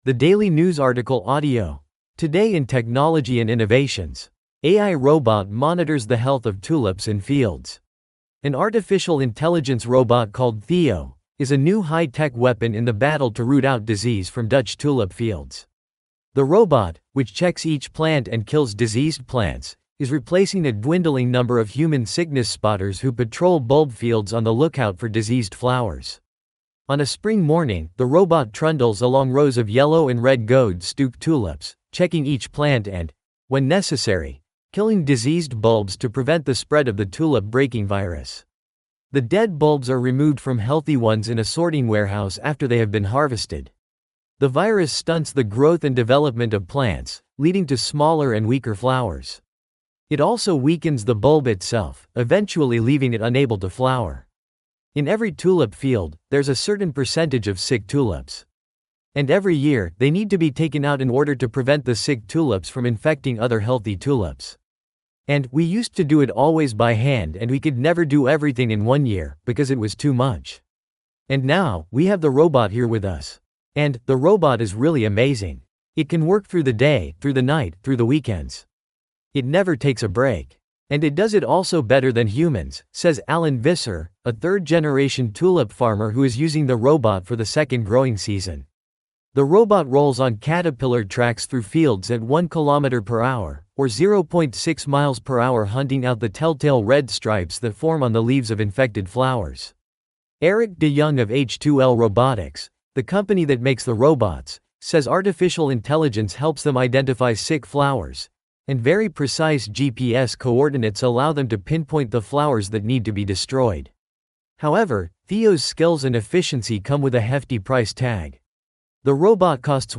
The Daily News Article Audio. Today in Technology and Innovations. AI robot monitors the health of tulips in fields. An artificial intelligence robot called Theo is a new high-tech weapon in the battle to root out disease from Dutch tulip fields. The robot, which checks each plant and kills diseased plants, is replacing a dwindling number of human sickness spotters who patrol bulb fields on the lookout for diseased flowers. On a spring morning, the robot trundles along rows of yellow and red gold-stooped tulips, checking each plant and, when necessary, killing diseased bulbs to prevent the spread of the tulip-breaking virus. The dead bulbs are removed from healthy ones in a sorting warehouse after they have been harvested. The virus stunts the growth and development of plants, leading to smaller and weaker flowers. It also weakens the bulb itself, eventually leaving it unable to flower. In every tulip field, there's a certain percentage of sick tulips. And every year, they need to be taken out in order to prevent the sick tulips from infecting other healthy tulips. And we used to do it always by hand, and we could never do everything in 1 year, because it was too much. And now, we have the robot here with us. And the robot is really amazing. It can work through the day, through the night, through the weekends. It never takes a break. And it does it also better than humans, says Alan Visser, a third-generation tulip farmer who is using the robot for the second growing season. The robot rolls on caterpillar tracks through fields at 1 km/h, or 0.6 miles per hour, hunting out the telltale red stripes that form on the leaves of infected flowers. Eric de Jong of H2L Robotics, the company that makes the robots, says artificial intelligence helps them identify sick flowers, and very precise GPS coordinates allow them to pinpoint the flowers that need to be destroyed. However, Theo's skills and efficiency come with a hefty price tag. The robot costs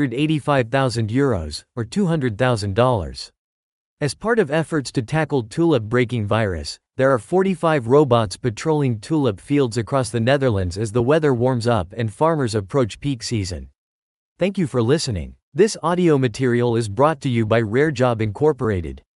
€185,000, or $200,000. As part of efforts to tackle tulip-breaking virus, there are 45 robots patrolling tulip fields across the Netherlands as the weather warms up and farmers approach peak season. Thank you for listening. This audio material is brought to you by RareJob Incorporated.